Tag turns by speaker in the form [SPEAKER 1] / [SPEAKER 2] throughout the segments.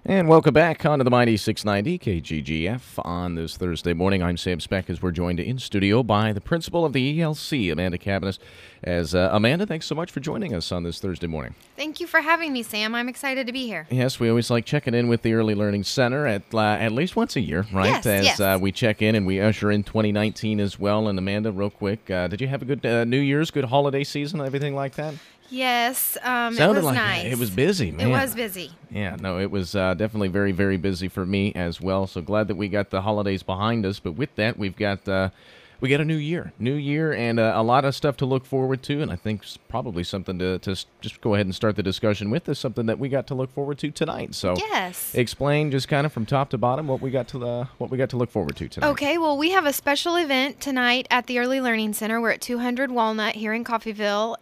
[SPEAKER 1] And welcome back onto the Mighty 690 KGGF on this Thursday morning. I'm Sam Speck as we're joined in studio by the principal of the ELC, Amanda Cabanis. Amanda, thanks so much for joining us on this Thursday morning.
[SPEAKER 2] Thank you for having me, Sam. I'm excited to be here.
[SPEAKER 1] Yes, we always like checking in with the Early Learning Center at least once a year, right?
[SPEAKER 2] Yes,
[SPEAKER 1] we check in and we usher in 2019 as well. And Amanda, real quick, did you have a good New Year's, good holiday season, everything like that?
[SPEAKER 2] Yes,
[SPEAKER 1] Sounded
[SPEAKER 2] it was
[SPEAKER 1] like
[SPEAKER 2] nice.
[SPEAKER 1] It was busy, man.
[SPEAKER 2] It was busy.
[SPEAKER 1] Yeah, no, it was definitely very, very busy for me as well. So glad that we got the holidays behind us. But with that, we got a new year, and a lot of stuff to look forward to. And I think probably something to just go ahead and start the discussion with is something that we got to look forward to tonight. So
[SPEAKER 2] yes,
[SPEAKER 1] explain just kind of from top to bottom what we got to look forward to tonight.
[SPEAKER 2] Okay, well, we have a special event tonight at the Early Learning Center. We're at 200 Walnut here in Coffeyville.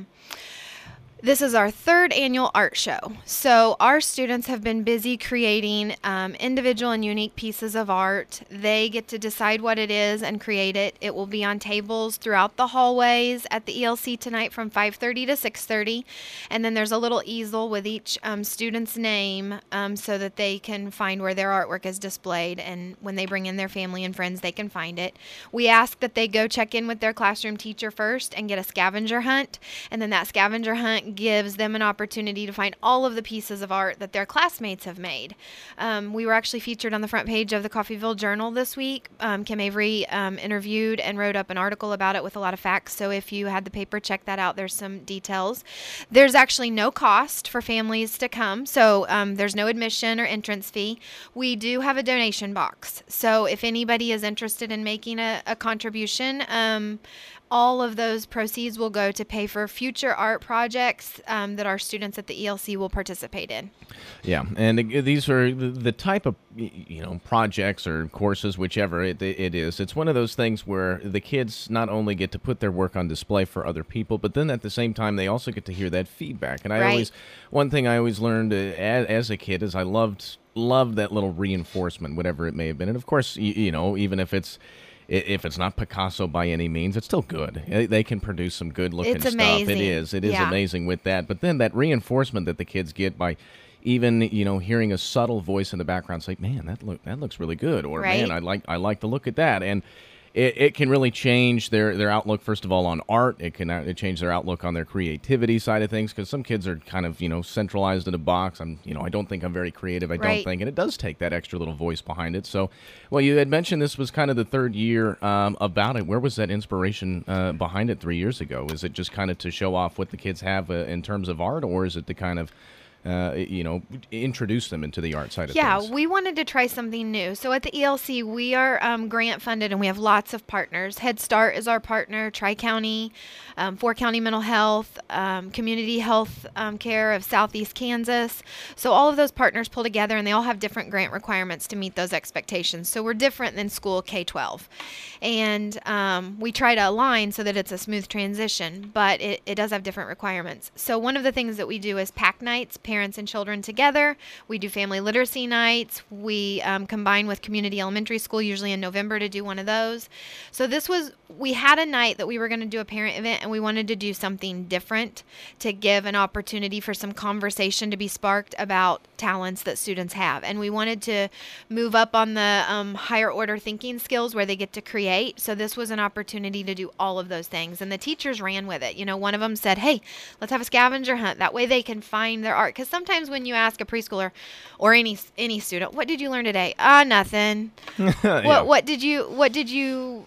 [SPEAKER 2] This is our third annual art show. So our students have been busy creating individual and unique pieces of art. They get to decide what it is and create it. It will be on tables throughout the hallways at the ELC tonight from 5:30 to 6:30. And then there's a little easel with each student's name so that they can find where their artwork is displayed. And when they bring in their family and friends, they can find it. We ask that they go check in with their classroom teacher first and get a scavenger hunt. And then that scavenger hunt gives them an opportunity to find all of the pieces of art that their classmates have made. We were actually featured on the front page of the Coffeyville Journal this week. Kim Avery interviewed and wrote up an article about it with a lot of facts. So if you had the paper, check that out. There's some details. There's actually no cost for families to come. So there's no admission or entrance fee. We do have a donation box. So if anybody is interested in making a contribution, all of those proceeds will go to pay for future art projects that our students at the ELC will participate in.
[SPEAKER 1] Yeah, and these are the type of projects or courses, whichever it is. It's one of those things where the kids not only get to put their work on display for other people, but then at the same time they also get to hear that feedback. And one thing I always learned as a kid is I loved that little reinforcement, whatever it may have been. And of course, even if it's not Picasso by any means, it's still good. They can produce some good-looking stuff.
[SPEAKER 2] Amazing.
[SPEAKER 1] It is amazing with that. But then that reinforcement that the kids get by even hearing a subtle voice in the background say, "Man, that looks really good," or
[SPEAKER 2] right.
[SPEAKER 1] "Man, I like the look at that," and it can really change their outlook, first of all, on art. It can change their outlook on their creativity side of things, because some kids are kind of, centralized in a box. I don't think I'm very creative. I don't think. And it does take that extra little voice behind it. So, well, you had mentioned this was kind of the third year about it. Where was that inspiration behind it 3 years ago? Is it just kind of to show off what the kids have in terms of art, or is it to kind of introduce them into the art side of things?
[SPEAKER 2] Yeah, we wanted to try something new. So at the ELC, we are grant funded and we have lots of partners. Head Start is our partner, Tri-County, 4-County Mental Health, Community Health Care of Southeast Kansas. So all of those partners pull together and they all have different grant requirements to meet those expectations. So we're different than school K-12. And we try to align so that it's a smooth transition, but it does have different requirements. So one of the things that we do is pack nights, parents and children together. We do family literacy nights. We combine with community elementary school, usually in November, to do one of those. So we had a night that we were going to do a parent event, and we wanted to do something different to give an opportunity for some conversation to be sparked about talents that students have. And we wanted to move up on the higher order thinking skills where they get to create. So this was an opportunity to do all of those things. And the teachers ran with it. One of them said, "Hey, let's have a scavenger hunt. That way they can find their art." Because sometimes when you ask a preschooler or any student, "What did you learn today?" Nothing.
[SPEAKER 1] Yeah.
[SPEAKER 2] What did you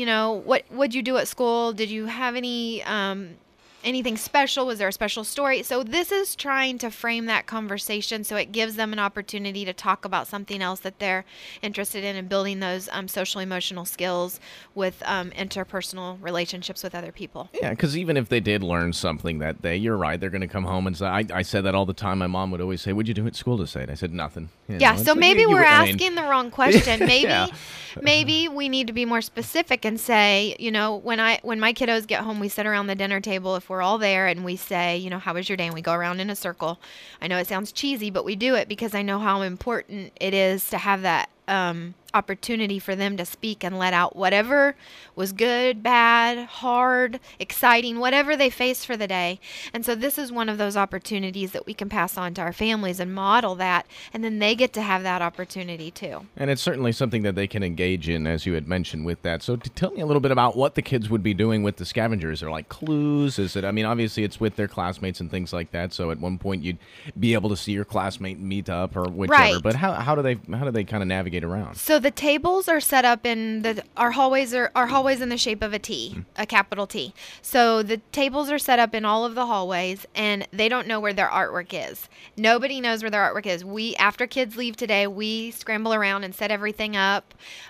[SPEAKER 2] do at school? Did you have anything special? Was there a special story? So this is trying to frame that conversation so it gives them an opportunity to talk about something else that they're interested in, and building those social emotional skills with interpersonal relationships with other people.
[SPEAKER 1] Yeah, because even if they did learn something that day, you're right, they're going to come home and say, I said that all the time. My mom would always say, "What'd you do at school to say it?" I said, "Nothing."
[SPEAKER 2] So maybe we're asking the wrong question. Maybe
[SPEAKER 1] Yeah.
[SPEAKER 2] maybe we need to be more specific and say, when my kiddos get home, we sit around the dinner table, if we're all there, and we say, "How was your day?" And we go around in a circle. I know it sounds cheesy, but we do it because I know how important it is to have that opportunity for them to speak and let out whatever was good, bad, hard, exciting, whatever they faced for the day. And so this is one of those opportunities that we can pass on to our families and model that, and then they get to have that opportunity too.
[SPEAKER 1] And it's certainly something that they can engage in, as you had mentioned with that. So tell me a little bit about what the kids would be doing with the scavengers. Are like clues? Is it, I mean, obviously it's with their classmates and things like that. So at one point you'd be able to see your classmate meet up or whichever.
[SPEAKER 2] Right.
[SPEAKER 1] But how do they kind of navigate around?
[SPEAKER 2] So the tables are set up in our hallways in the shape of a T, a capital T. So the tables are set up in all of the hallways, and they don't know where their artwork is. Nobody knows where their artwork is. After kids leave today, we scramble around and set everything up.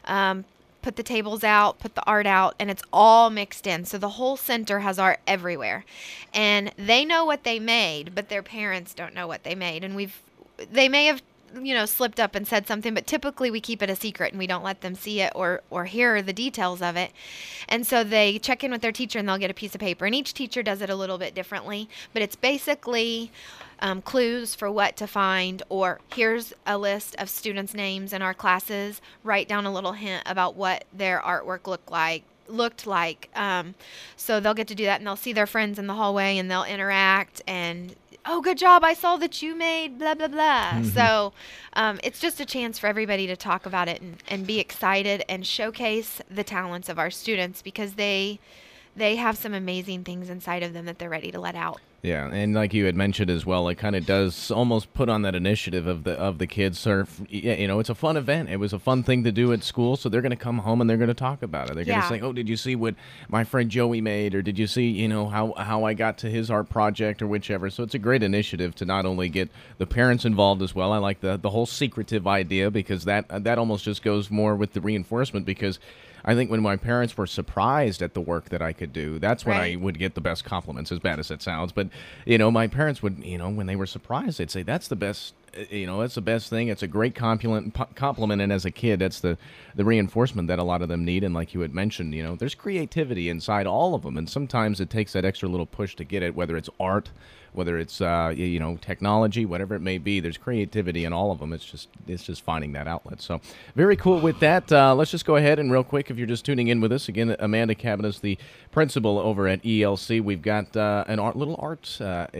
[SPEAKER 2] Put the tables out, put the art out, and it's all mixed in. So the whole center has art everywhere. And they know what they made, but their parents don't know what they made. And they may have, slipped up and said something, but typically we keep it a secret and we don't let them see it or hear the details of it. And so they check in with their teacher and they'll get a piece of paper. And each teacher does it a little bit differently, but it's basically clues for what to find, or here's a list of students' names in our classes. Write down a little hint about what their artwork looked like. So they'll get to do that, and they'll see their friends in the hallway, and they'll interact, and oh, good job, I saw that you made blah, blah, blah. Mm-hmm. So it's just a chance for everybody to talk about it and be excited and showcase the talents of our students, because they have some amazing things inside of them that they're ready to let out.
[SPEAKER 1] Yeah, and like you had mentioned as well, it kind of does almost put on that initiative of the kids. It's a fun event. It was a fun thing to do at school, so they're going to come home and they're going to talk about it. They're going to say, "Oh, did you see what my friend Joey made, or did you see, how I got to his art project, or whichever." So it's a great initiative to not only get the parents involved as well. I like the whole secretive idea, because that almost just goes more with the reinforcement, because I think when my parents were surprised at the work that I could do, that's when I would get the best compliments, as bad as it sounds. But, my parents would, when they were surprised, they'd say, that's the best, that's the best thing. It's a great compliment. And as a kid, that's the reinforcement that a lot of them need. And like you had mentioned, there's creativity inside all of them. And sometimes it takes that extra little push to get it, whether it's art, whether it's technology, whatever it may be. There's creativity in all of them. It's just finding that outlet. So very cool with that. Let's just go ahead and real quick, if you're just tuning in with us again, Amanda Cabanas, the principal over at ELC. We've got little art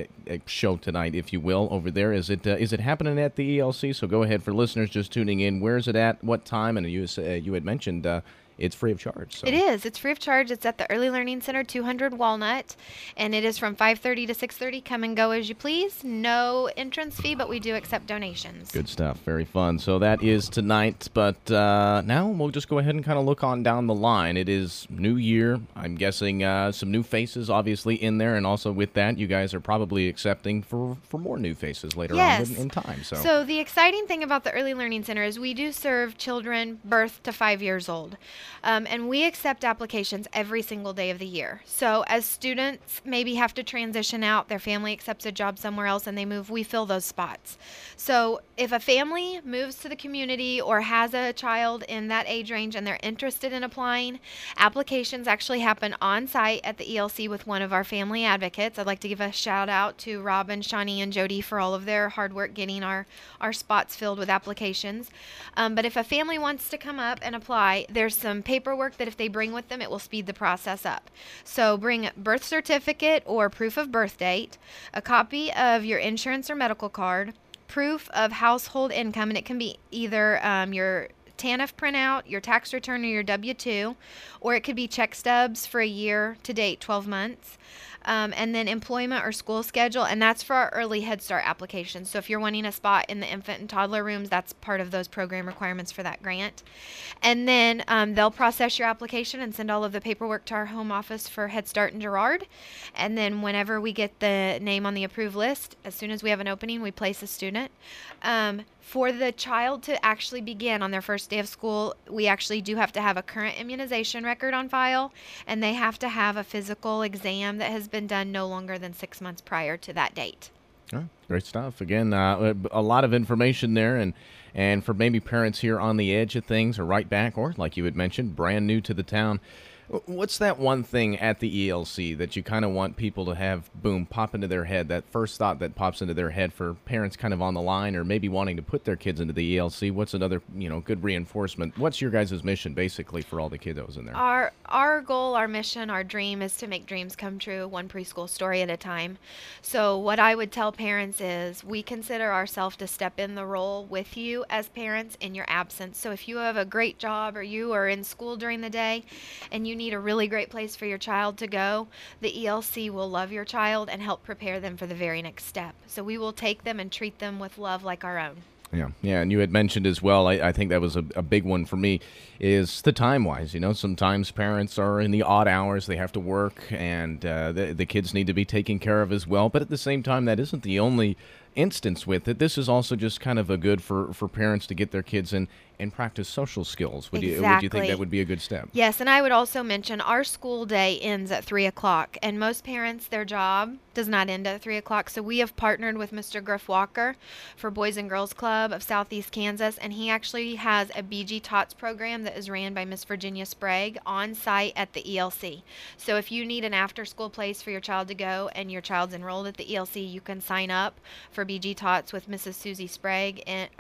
[SPEAKER 1] show tonight, if you will, over there. Is it happening at the ELC? So go ahead, for listeners just tuning in. Where is it at? What time? And you had mentioned. It's free of charge. So.
[SPEAKER 2] It is. It's free of charge. It's at the Early Learning Center, 200 Walnut, and it is from 5:30 to 6:30. Come and go as you please. No entrance fee, but we do accept donations.
[SPEAKER 1] Good stuff. Very fun. So that is tonight, but now we'll just go ahead and kind of look on down the line. It is New Year. I'm guessing some new faces obviously in there, and also with that, you guys are probably accepting for more new faces later on in time. So
[SPEAKER 2] the exciting thing about the Early Learning Center is we do serve children birth to 5 years old. And we accept applications every single day of the year. So as students maybe have to transition out, their family accepts a job somewhere else and they move, we fill those spots. So if a family moves to the community or has a child in that age range and they're interested in applying, applications actually happen on site at the ELC with one of our family advocates. I'd like to give a shout out to Robin, Shawnee, and Jody for all of their hard work getting our spots filled with applications. But if a family wants to come up and apply, there's some paperwork that if they bring with them, it will speed the process up. So bring a birth certificate or proof of birth date, a copy of your insurance or medical card, proof of household income, and it can be either your TANF printout, your tax return, or your W-2, or it could be check stubs for a year to date, 12 months. And then employment or school schedule, and that's for our early Head Start applications. So if you're wanting a spot in the infant and toddler rooms, that's part of those program requirements for that grant. And then they'll process your application and send all of the paperwork to our home office for Head Start in Girard. And then whenever we get the name on the approved list, as soon as we have an opening, we place a student. For the child to actually begin on their first day of school, we actually do have to have a current immunization record on file, and they have to have a physical exam that has been done no longer than 6 months prior to that date.
[SPEAKER 1] Oh, great stuff. Again, a lot of information there, and for maybe parents here on the edge of things or right back, or like you had mentioned, brand new to the town. What's that one thing at the ELC that you kind of want people to have, boom, pop into their head, that first thought that pops into their head for parents kind of on the line or maybe wanting to put their kids into the ELC? What's another, good reinforcement? What's your guys' mission, basically, for all the kiddos in there?
[SPEAKER 2] Our goal, our mission, our dream is to make dreams come true, one preschool story at a time. So what I would tell parents is we consider ourselves to step in the role with you as parents in your absence. So if you have a great job or you are in school during the day and you need a really great place for your child to go, the ELC will love your child and help prepare them for the very next step. So we will take them and treat them with love like our own.
[SPEAKER 1] Yeah, and you had mentioned as well, I think that was a big one for me, is the time-wise. Sometimes parents are in the odd hours, they have to work, and the kids need to be taken care of as well. But at the same time, that isn't the only instance with it. This is also just kind of a good for parents to get their kids in and practice social skills. Would you think that would be a good step?
[SPEAKER 2] Yes, and I would also mention our school day ends at 3 o'clock, and most parents, their job does not end at 3 o'clock. So we have partnered with Mr. Griff Walker for Boys and Girls Club of Southeast Kansas, and he actually has a BG Tots program that is ran by Miss Virginia Sprague on site at the ELC. So if you need an after-school place for your child to go and your child's enrolled at the ELC, you can sign up for BG Tots with Mrs. Susie Sprague or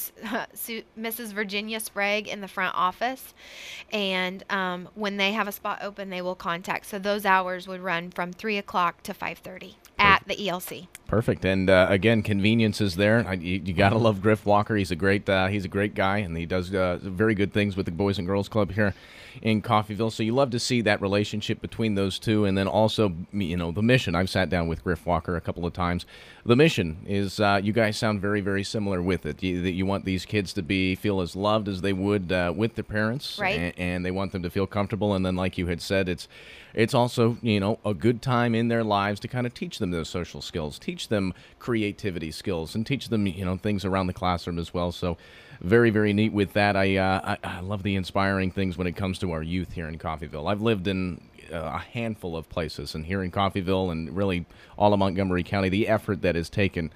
[SPEAKER 2] Mrs. Virginia Sprague in the front office, and when they have a spot open, they will contact. So those hours would run from 3 o'clock to 5:30 at the ELC.
[SPEAKER 1] Perfect. And again, convenience is there. You gotta love Griff Walker. He's a great guy, and he does very good things with the Boys and Girls Club here in Coffeyville. So you love to see that relationship between those two, and then also the mission. I've sat down with Griff Walker a couple of times. The mission is you guys sound very, very similar with it. That you want these kids to feel as loved as they would with their parents,
[SPEAKER 2] right?
[SPEAKER 1] And they want them to feel comfortable. And then, like you had said, it's also a good time in their lives to kind of teach them those social skills, teach them creativity skills, and teach them things around the classroom as well. So very, very neat with that. I love the inspiring things when it comes to our youth here in Coffeyville. I've lived in a handful of places, and here in Coffeyville and really all of Montgomery County, the effort that is taken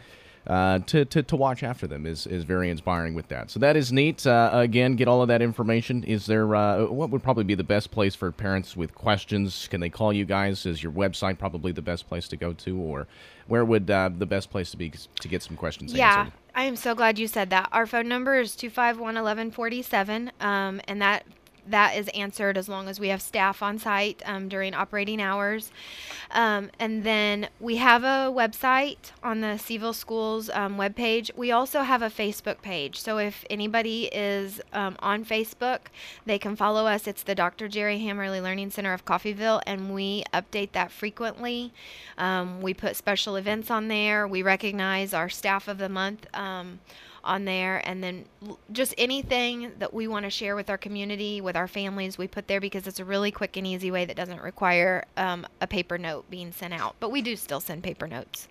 [SPEAKER 1] to watch after them is very inspiring with that. So that is neat. Again, get all of that information. Is there what would probably be the best place for parents with questions? Can they call you guys? Is your website probably the best place to go to, or where would the best place to be to get some questions answered?
[SPEAKER 2] I am so glad you said that. Our phone number is 251-1147, and that is answered as long as we have staff on site during operating hours. And then we have a website on the Seville Schools webpage. We also have a Facebook page. So if anybody is on Facebook, they can follow us. It's the Dr. Jerry Ham Early Learning Center of Coffeyville, and we update that frequently. We put special events on there. We recognize our staff of the month on there, and then just anything that we want to share with our community, with our families, we put there because it's a really quick and easy way that doesn't require a paper note being sent out. But we do still send paper notes.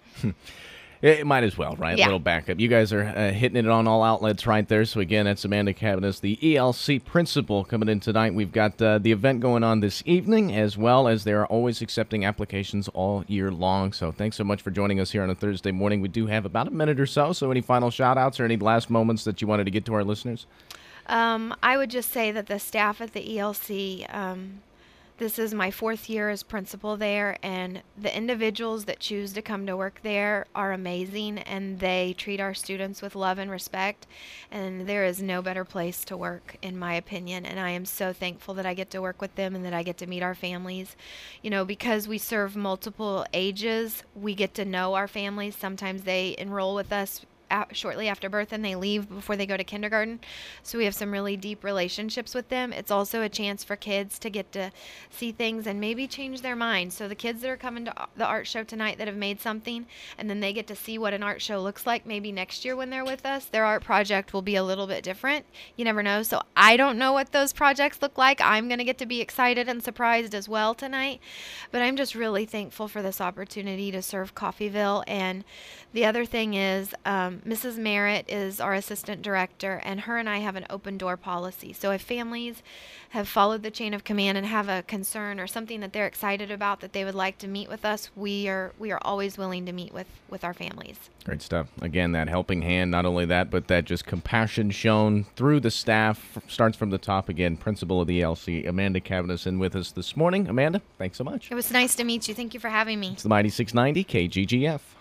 [SPEAKER 1] It might as well, right?
[SPEAKER 2] Yeah.
[SPEAKER 1] A little backup. You guys are hitting it on all outlets right there. So, again, that's Amanda Cavanis, the ELC principal, coming in tonight. We've got the event going on this evening, as well as they're always accepting applications all year long. So thanks so much for joining us here on a Thursday morning. We do have about a minute or so. So any final shout-outs or any last moments that you wanted to get to our listeners?
[SPEAKER 2] I would just say that the staff at the ELC, this is my 4th year as principal there, and the individuals that choose to come to work there are amazing, and they treat our students with love and respect, and there is no better place to work, in my opinion, and I am so thankful that I get to work with them and that I get to meet our families. Because we serve multiple ages, we get to know our families. Sometimes they enroll with us shortly after birth and they leave before they go to kindergarten, so we have some really deep relationships with them. It's also a chance for kids to get to see things and maybe change their minds. So the kids that are coming to the art show tonight that have made something, and then they get to see what an art show looks like, maybe next year when they're with us, their art project will be a little bit different. You never know. So I don't know what those projects look like. I'm going to get to be excited and surprised as well tonight, but I'm just really thankful for this opportunity to serve Coffeyville. And the other thing is Mrs. Merritt is our assistant director, and her and I have an open door policy. So if families have followed the chain of command and have a concern or something that they're excited about that they would like to meet with us, we are always willing to meet with our families.
[SPEAKER 1] Great stuff. Again, that helping hand, not only that, but that just compassion shown through the staff starts from the top. Again, principal of the ELC, Amanda Cavness, with us this morning. Amanda, thanks so much.
[SPEAKER 2] It was nice to meet you. Thank you for having me.
[SPEAKER 1] It's the Mighty 690 KGGF.